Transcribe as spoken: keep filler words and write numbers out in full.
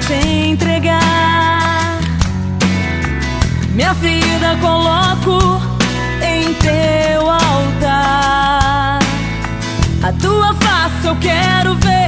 te entregar. Minha vida coloco em teu altar. A tua face eu quero ver.